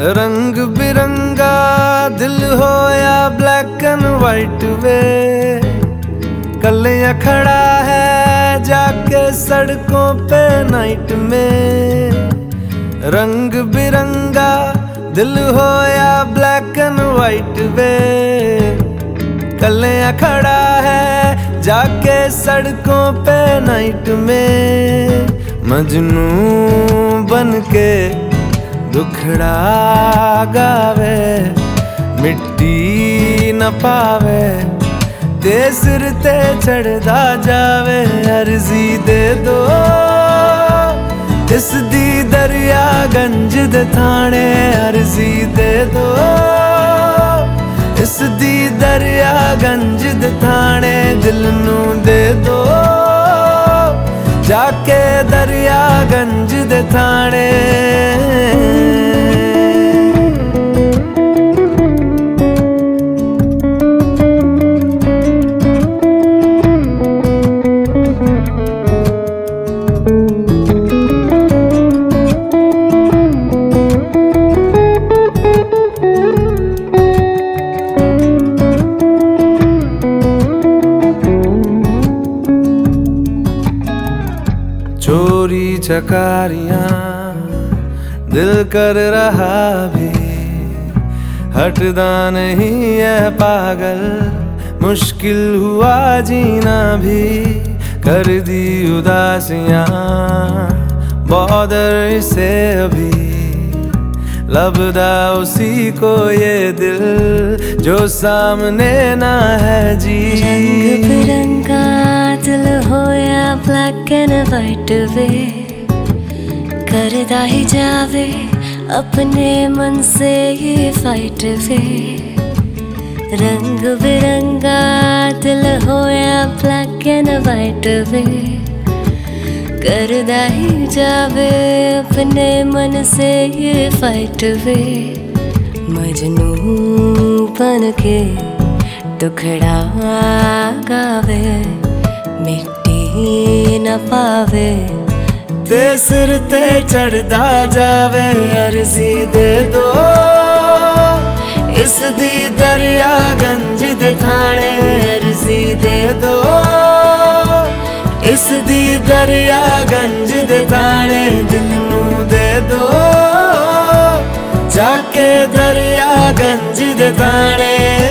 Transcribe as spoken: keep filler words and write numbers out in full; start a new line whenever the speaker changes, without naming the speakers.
रंग बिरंगा दिल हो या ब्लैक एंड वाइट वे, कलियां खड़ा है जाके सड़कों पे नाइट में। रंग बिरंगा दिल हो या ब्लैक एंड वाइट वे, कलियां खड़ा है जाके सड़कों पे नाइट में। मजनू बन के दुखड़ा गावे, मिट्टी न पावे ते सिर ते चढ़दा जावे। अर्जी दे दो इस दी दरिया गंज दे थाने, अर्जी दे दो इस दी दरिया गंज दे थाने। दिल नू दे दो जाके दरिया गंज दे थाने। चोरी चकारियां दिल कर रहा भी, हटदा नहीं है पागल, मुश्किल हुआ जीना भी। कर दी उदासियां बॉर्डर से अभी, लबदा उसी को ये दिल जो सामने ना है जी।
रंग बिरंगा दिल हो या ब्लैक एंड वाइट वे, करदा ही जावे अपने मन से ये फाइट वे। रंग बिरंगा दिल हो या ब्लैक एंड वाइट वे, करदा ही जावे अपने मन से ये फाइट वे। मजनू बन के दुखड़ा गावे, मिट्टी न पावे ते सिर ते चढ़दा जावे। अर्जी दे दो इस दी दरिया गंज दे थाने, अर्जी दे दो इस दी दरिया गंज दे थाने। दिल नू दे दो जाके दरिया गंज दे थाने।